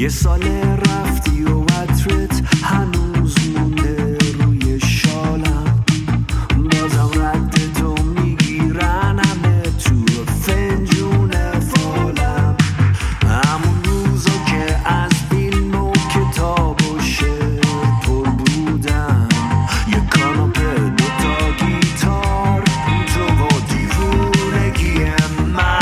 یه سال رفتی و عطرت هنوز مونده روی شالم، بازم رد تو میگیرن همه تو فنجون فالم. همون روزا که از فیلم و کتاب و شعر پر بودم، یه کاناپه دوتا گیتار تو و دیوونگی من.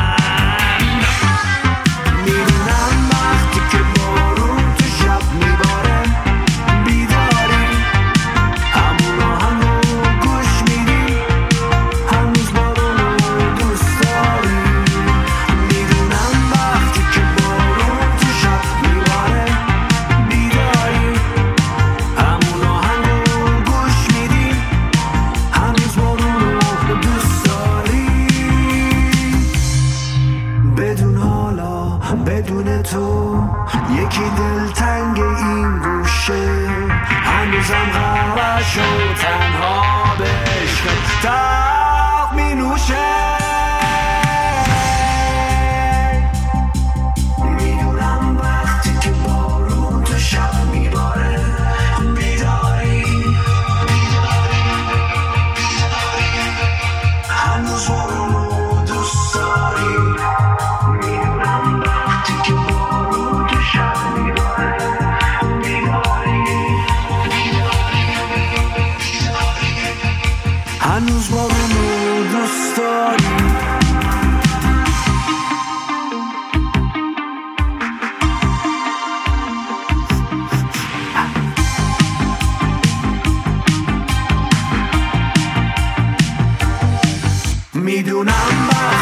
میدونم وقتی که بارون تو شب میباره بیداری، همون آهنگو گوش میدی، هنوز بارون رو دوست داری. میدونم وقتی که بارون تو شب میباره بیداری، همون آهنگو گوش میدی، هنوز بارون رو دوست داری. بدون حالا بدون تو یکی دلتنگ این گوشه، هنوزم غمش و تنها به عشق تلخ می نوشه. میدونم وقتی که بارون تو شب میباره بیداری، هنوز بارون رو دوست داری. میدونم وقتی که بارون تو شب میباره بیداری، هنوز بارون رو دوست داری. میدونم